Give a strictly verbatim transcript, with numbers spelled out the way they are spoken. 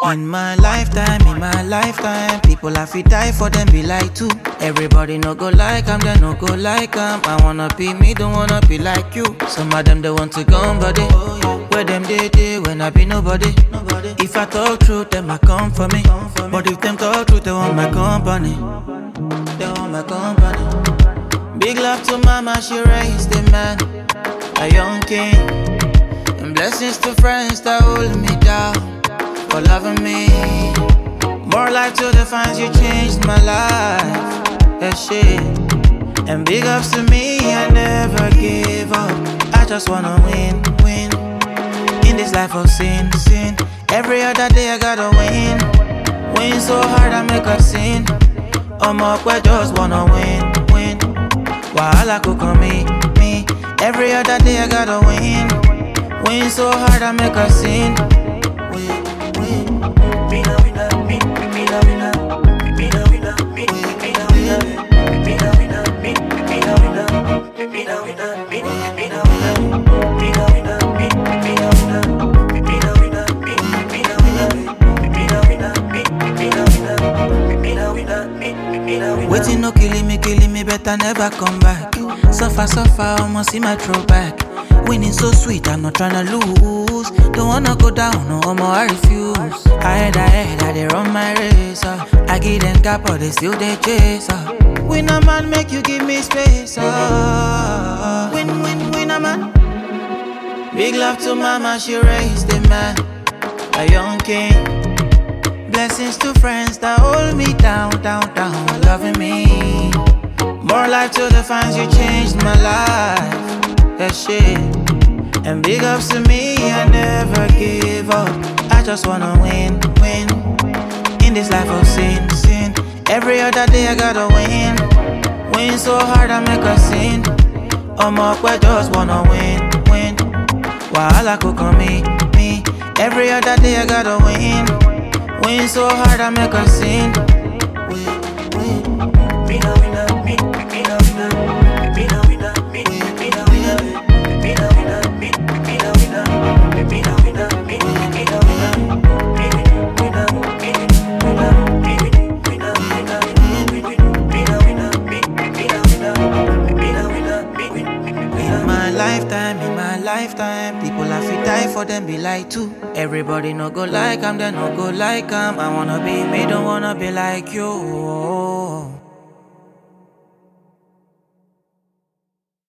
In my lifetime, in my lifetime, people have to die for them be like too. Everybody no go like I'm, they no go like I'm. I wanna be me, don't wanna be like you. Some of them they want to go body. Where them they day when I be nobody. If I talk truth, them I come for me. But if them talk truth, they want my company. They want my company. Big love to mama, she raised a man, a young king. And blessings to friends that hold me down for loving me. More life to the fans, you changed my life. That shit. And big ups to me, I never give up. I just wanna win, win. In this life of sin, sin. Every other day I gotta win. Win so hard I make up sin. I'm up, I just wanna win, win. Wahala could come me, me. Every other day I gotta win. Win so hard I make up sin. Win, win. Winner, winner, win, winner, winner. Winner, winner, win, winner, winner. Winner, winner, win, winner, winner. Winner, winner, win, winner, winner. Winner, winner, win, winner, winner. Winner, winner, win, winner, winner. Winner, winner, win, winner, winner. Winner, winner, win, winner, winner. Waiting no killing me, killing me, better never come back. Suffer, suffer, almost see my throwback. Winning so sweet, I'm not tryna lose. Don't wanna go down, no more, I refuse. I head, I head, I they run my race. Uh. I give them gap, but they still they chase. Uh. Win a man, make you give me space. Uh. Win, win, win a man. Big love to mama, she raised a man, a young king. Blessings to friends that hold me down, down, down, loving me. More life to the fans, you changed my life. That shit. And big ups to me, I never give up. I just wanna win, win. In this life of sin, sin. Every other day I gotta win. Win so hard I make a sin. I'm up, I just wanna win, win. Wahala could come me, me. Every other day I gotta win. Win so hard I make a sin. Win, win. Winner, winner, win, winner, winner. Winner, winner, win, winner, winner. Winner, winner, win, winner, winner. Winner, winner, win, winner, winner. Winner, win, winner, winner, winner, winner. In my lifetime, in my lifetime, people have to die for them be like too. Everybody no go like I'm, they no go like I'm. I wanna be me, don't wanna be like you.